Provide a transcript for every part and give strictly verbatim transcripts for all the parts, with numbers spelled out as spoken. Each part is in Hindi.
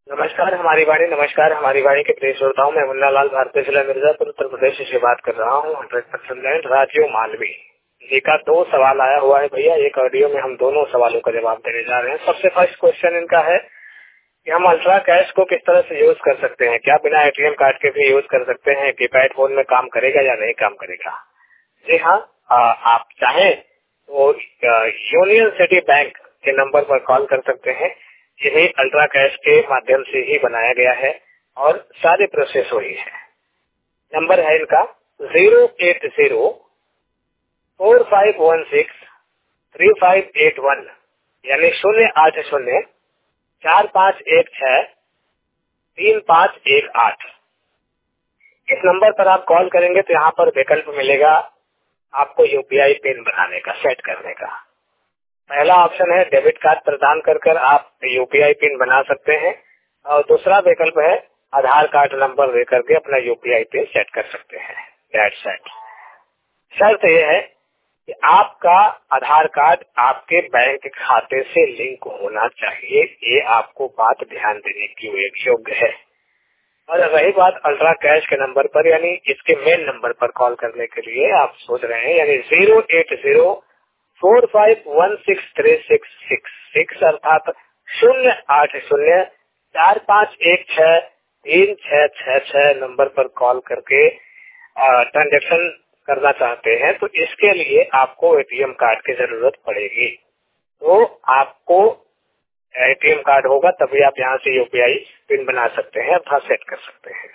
नमस्कार हमारी वाणी नमस्कार हमारी वाणी के प्रिय श्रोताओं, मैं मुन्ना लाल भारतीय जिला मिर्जापुर उत्तर प्रदेश से बात कर रहा हूँ। हंड्रेड परसेंट राजीव मालवी जी का दो सवाल आया हुआ है भैया। एक ऑडियो में हम दोनों सवालों का जवाब देने जा रहे हैं। सबसे फर्स्ट क्वेश्चन इनका है कि हम अल्ट्रा कैश को किस तरह से यूज कर सकते हैं। क्या बिना एटीएम कार्ड के भी यूज कर सकते हैं? कीपैड फोन में काम करेगा या नहीं काम करेगा? जी हाँ, आप चाहें तो यूनियन सिटी बैंक के नंबर पर कॉल कर सकते हैं। यही अल्ट्रा कैश के माध्यम से ही बनाया गया है और सारी प्रोसेस वही है। नंबर है इनका zero eight zero four five one six three five eight one, यानी शून्य आठ शून्य चार पाँच एक छह तीन पाँच एक आठ। इस नंबर पर आप कॉल करेंगे तो यहाँ पर विकल्प मिलेगा आपको यूपीआई पिन बनाने का, सेट करने का। पहला ऑप्शन है डेबिट कार्ड प्रदान कर कर आप यूपीआई पिन बना सकते हैं और दूसरा विकल्प है आधार कार्ड नंबर दे करके अपना यूपीआई पिन सेट कर सकते हैं। That's it. शर्त यह है कि आपका आधार कार्ड आपके बैंक खाते से लिंक होना चाहिए। ये आपको बात ध्यान देने की योग्य है। और रही बात अल्ट्रा कैश के नंबर पर, यानी इसके मेन नंबर पर कॉल करने के लिए आप सोच रहे हैं, यानी zero eight zero four five one six three six six six अर्थात शून्य आठ शून्य चार पाँच एक छह तीन छह छह छह नंबर पर कॉल करके ट्रांजेक्शन करना चाहते हैं तो इसके लिए आपको एटीएम कार्ड की जरूरत पड़ेगी। तो आपको एटीएम कार्ड होगा तभी आप यहाँ से यूपीआई पिन बना सकते हैं अथवा सेट कर सकते हैं।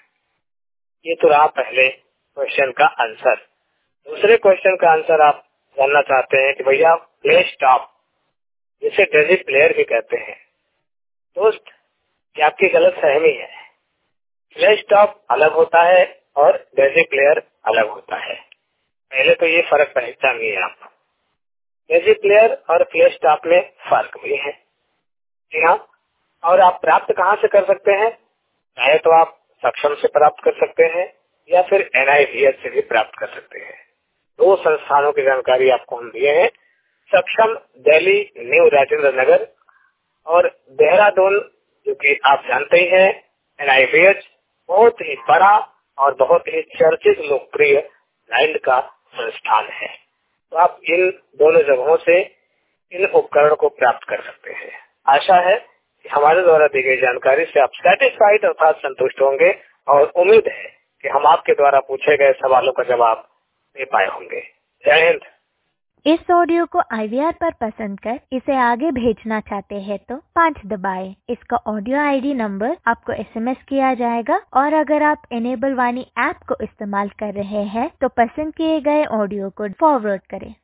ये तो रहा पहले क्वेश्चन का आंसर। दूसरे क्वेश्चन का आंसर आप जानना चाहते हैं कि भैया प्ले स्टॉप, जिसे डेजी प्लेयर भी कहते हैं। दोस्त, ये आपकी गलत फहमी है। प्ले स्टॉप अलग होता है और डेजी प्लेयर अलग होता है। पहले तो ये फर्क पहचानिए आप। डेजी प्लेयर और प्ले स्टॉप में फर्क भी है। जी हाँ, और आप प्राप्त कहाँ से कर सकते हैं? चाहे तो आप सक्षम से प्राप्त कर सकते हैं या फिर एनआईवीएच से भी प्राप्त कर सकते हैं। दो संस्थानों की जानकारी आपको हम दिए हैं। सक्षम दिल्ली न्यू राजेंद्र नगर और देहरादून, जो कि आप जानते ही हैं एनआईवीएच बहुत ही बड़ा और बहुत ही चर्चित लोकप्रिय ब्लाइंड का संस्थान है। तो आप इन दोनों जगहों से इन उपकरण को प्राप्त कर सकते हैं। आशा है कि हमारे द्वारा दी गई जानकारी से आप सेटिस्फाइड अर्थात संतुष्ट होंगे और उम्मीद है कि हम आपके द्वारा पूछे गए सवालों का जवाब दे पाए होंगे। जय हिंद। इस ऑडियो को आईवीआर पर पसंद कर इसे आगे भेजना चाहते हैं तो पाँच दबाएं। इसका ऑडियो आईडी नंबर आपको एसएमएस किया जाएगा और अगर आप एनेबल वाणी ऐप को इस्तेमाल कर रहे हैं तो पसंद किए गए ऑडियो को फॉरवर्ड करें।